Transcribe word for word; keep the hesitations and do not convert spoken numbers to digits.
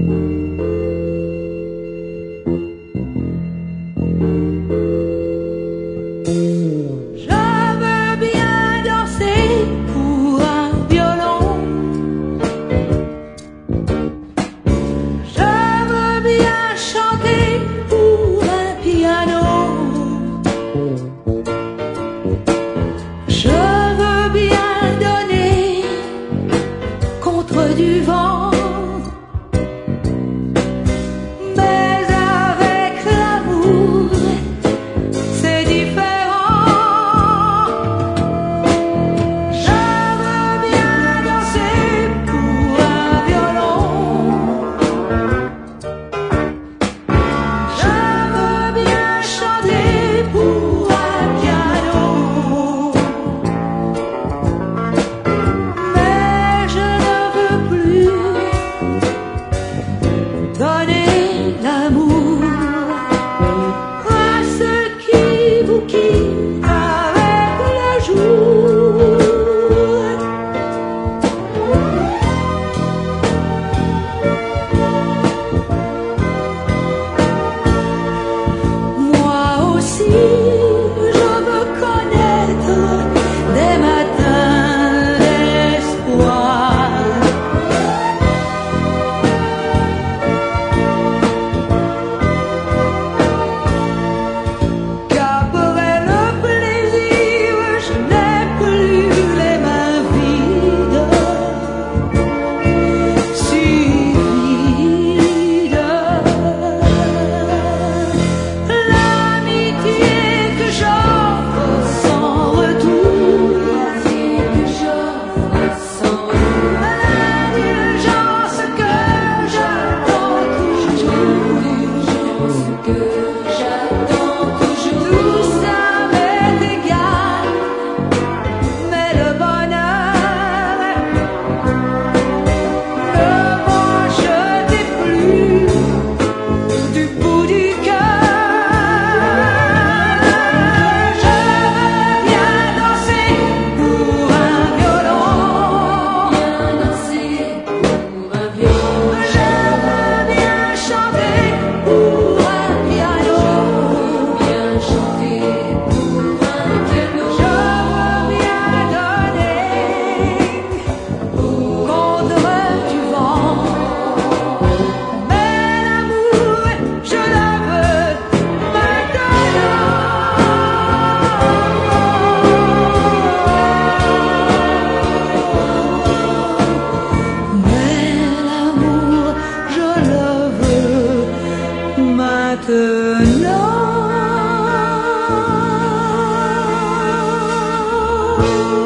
Du vent, mais avec l'amour c'est différent. Je veux bien danser pour un violon, je veux bien chanter pour un piano, mais je ne veux plus donner l'amour à ceux qui vous quittent avec le jour. Moi aussi, je veux connaître des matins d'espoir. Qu'après le plaisir, je n'ai plus les mains vides, si vides. L'amitié que j'offre sans retour, l'indulgence que j'attends toujours, tout ça m'est égal, mais le bonheur que moi je déploie du bout du cœur. Je veux bien danser pour un violon, je veux bien chanter pour un piano, je veux bien donner contre du vent, mais l'amour je le veux maintenant. Mais l'amour je le veux maintenant.